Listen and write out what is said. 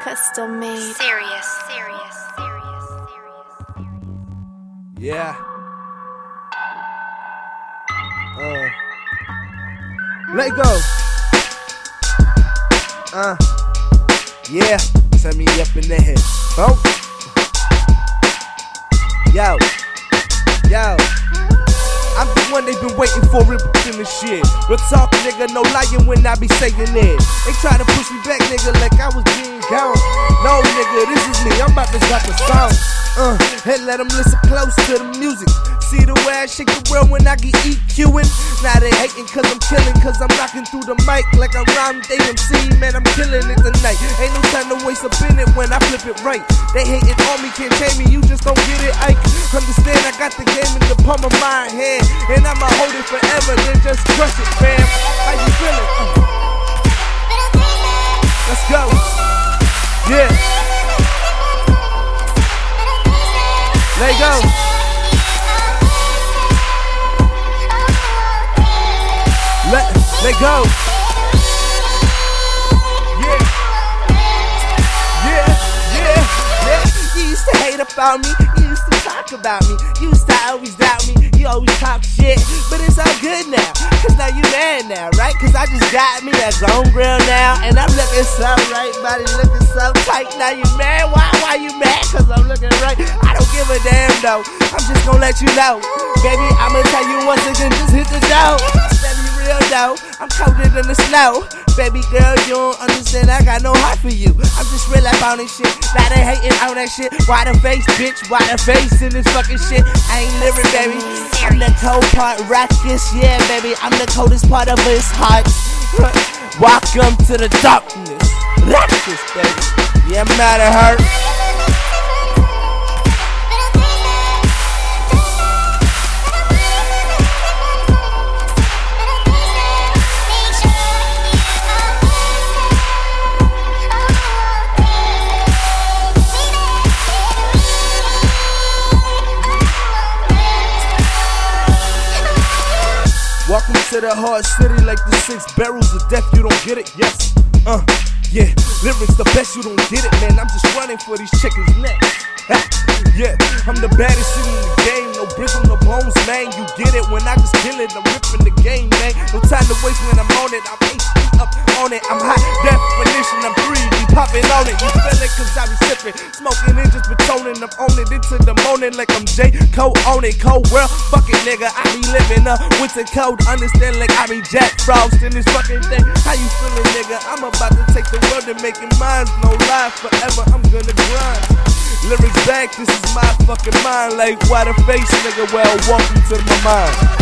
Custom made. Serious. Yeah. Let go. Yeah. Send me up in the head. Oh. Yo. I'm the one they been waiting for in the shit. Real talk, nigga, no lying when I be saying it. They try to push me back, nigga, like I was being gone. No, nigga, this is me. I'm about to drop a song. And let them listen close to the music. See the way I shake the world when I get EQing. Now they hating cause I'm killing, cause I'm knocking through the mic like I'm Rhyme DMC. Man, I'm killing it tonight. Ain't no time to waste up in it when I flip it right. They hating on me, can't tame me, you just don't get it, Ike. Understand I got the game in the palm of my hand, and I'ma hold it forever, then just crush it, fam. How you feeling? Let's go. Yeah. Let go. Let go. Yeah. You used to hate about me, you used to talk about me, you used to always doubt me, you always talk shit, but it's all good now, cause now you mad now, right? Cause I just got me a grown girl now, and I'm looking so right, body looking so tight. Now you mad? Why you mad? Cause I'm looking right. I don't give a damn though, I'm just gonna let you know, baby, I'ma tell you once again, just hit the dough. Let me real though, I'm colder than the snow. Baby girl, you don't understand, I got no heart for you. I'm just real up on this shit. Now they hating on that shit. Why the face, bitch? Why the face in this fucking shit? I ain't living, baby. I'm the cold part, Ruckus, yeah, baby. I'm the coldest part of his heart. Welcome to the darkness, Ruckus, baby. Yeah, I'm out of hurt. Welcome to the hard city, like the 6 barrels of death, you don't get it? Yes, yeah, lyrics the best, you don't get it, man. I'm just running for these chickens' necks. Yeah, I'm the baddest in the game, no bristle, no bones, man. You get it when I just kill it, I'm ripping the game, man. No time to waste when I'm on it, I'm HD up on it. I'm high definition, I'm 3D popping on it. You feel it cause I be sipping, smoking and just betoning. I'm on it into the morning like I'm J. Cole on it. Cold world, fuck it, nigga. I be living up winter cold, understand like I be Jack Frost in this fucking thing. How you feeling, nigga? I'm about to take the world and make it mine. No lie, forever I'm gonna grind. Lyrics back, this is my fucking mind. Like, why the face, nigga? Well, welcome to my mind.